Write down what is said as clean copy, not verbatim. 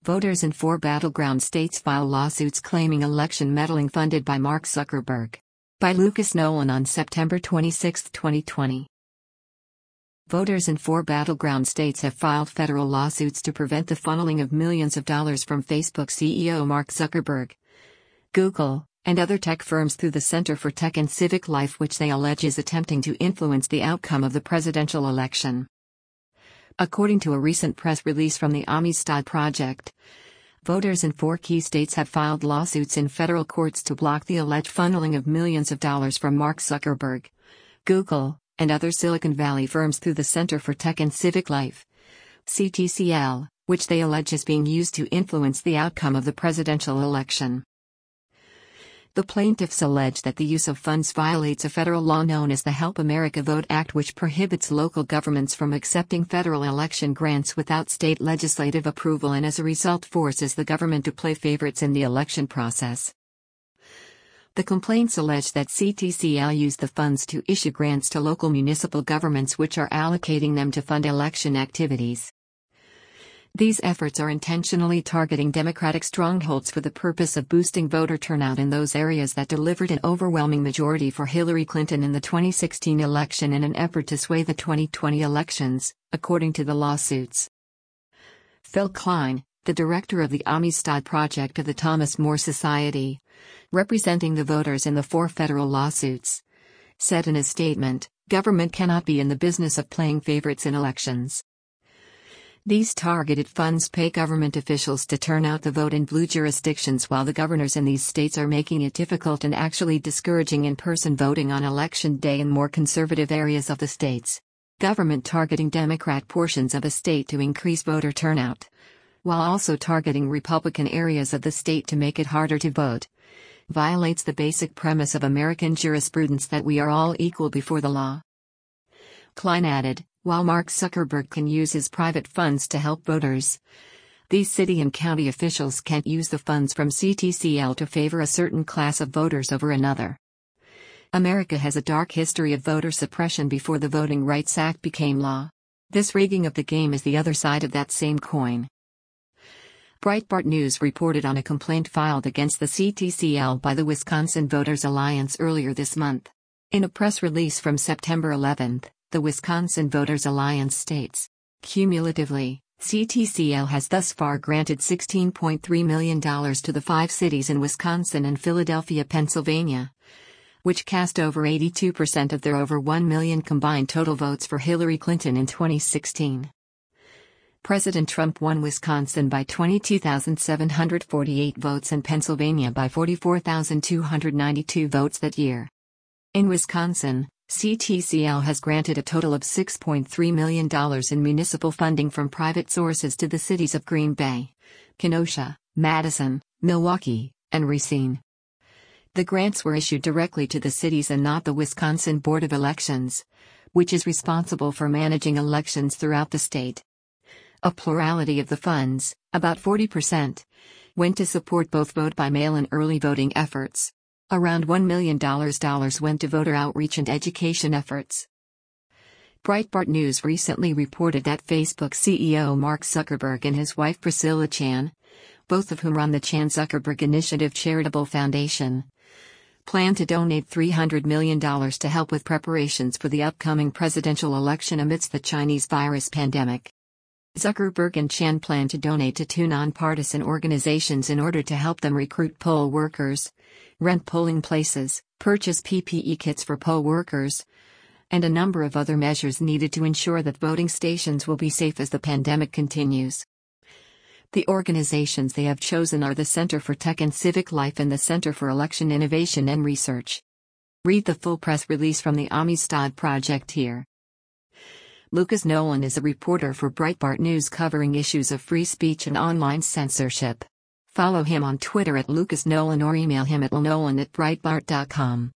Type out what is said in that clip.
Voters in 4 battleground states file lawsuits claiming election meddling funded by Mark Zuckerberg. By Lucas Nolan on September 26, 2020. Voters in 4 battleground states have filed federal lawsuits to prevent the funneling of millions of dollars from Facebook CEO Mark Zuckerberg, Google, and other tech firms through the Center for Tech and Civic Life, which they allege is attempting to influence the outcome of the presidential election. According to a recent press release from the Amistad Project, voters in 4 key states have filed lawsuits in federal courts to block the alleged funneling of millions of dollars from Mark Zuckerberg, Google, and other Silicon Valley firms through the Center for Tech and Civic Life, CTCL, which they allege is being used to influence the outcome of the presidential election. The plaintiffs allege that the use of funds violates a federal law known as the Help America Vote Act, which prohibits local governments from accepting federal election grants without state legislative approval and as a result forces the government to play favorites in the election process. The complaints allege that CTCL used the funds to issue grants to local municipal governments, which are allocating them to fund election activities. These efforts are intentionally targeting Democratic strongholds for the purpose of boosting voter turnout in those areas that delivered an overwhelming majority for Hillary Clinton in the 2016 election in an effort to sway the 2020 elections, according to the lawsuits. Phil Klein, the director of the Amistad Project of the Thomas More Society, representing the voters in the 4 federal lawsuits, said in a statement, "Government cannot be in the business of playing favorites in elections. These targeted funds pay government officials to turn out the vote in blue jurisdictions while the governors in these states are making it difficult and actually discouraging in-person voting on election day in more conservative areas of the states. Government targeting Democrat portions of a state to increase voter turnout, while also targeting Republican areas of the state to make it harder to vote, violates the basic premise of American jurisprudence that we are all equal before the law." Klein added, "While Mark Zuckerberg can use his private funds to help voters, these city and county officials can't use the funds from CTCL to favor a certain class of voters over another. America has a dark history of voter suppression before the Voting Rights Act became law. This rigging of the game is the other side of that same coin." Breitbart News reported on a complaint filed against the CTCL by the Wisconsin Voters Alliance earlier this month. In a press release from September 11, the Wisconsin Voters Alliance states, "Cumulatively, CTCL has thus far granted $16.3 million to the 5 cities in Wisconsin and Philadelphia, Pennsylvania, which cast over 82% of their over 1 million combined total votes for Hillary Clinton in 2016. President Trump won Wisconsin by 22,748 votes and Pennsylvania by 44,292 votes that year. In Wisconsin, CTCL has granted a total of $6.3 million in municipal funding from private sources to the cities of Green Bay, Kenosha, Madison, Milwaukee, and Racine. The grants were issued directly to the cities and not the Wisconsin Board of Elections, which is responsible for managing elections throughout the state. A plurality of the funds, about 40%, went to support both vote-by-mail and early voting efforts. Around $1 million went to voter outreach and education efforts." Breitbart News recently reported that Facebook CEO Mark Zuckerberg and his wife Priscilla Chan, both of whom run the Chan Zuckerberg Initiative Charitable Foundation, plan to donate $300 million to help with preparations for the upcoming presidential election amidst the Chinese virus pandemic. Zuckerberg and Chan plan to donate to 2 nonpartisan organizations in order to help them recruit poll workers, rent polling places, purchase PPE kits for poll workers, and a number of other measures needed to ensure that voting stations will be safe as the pandemic continues. The organizations they have chosen are the Center for Tech and Civic Life and the Center for Election Innovation and Research. Read the full press release from the Amistad Project here. Lucas Nolan is a reporter for Breitbart News covering issues of free speech and online censorship. Follow him on Twitter @LucasNolan or email him at lnolan@breitbart.com.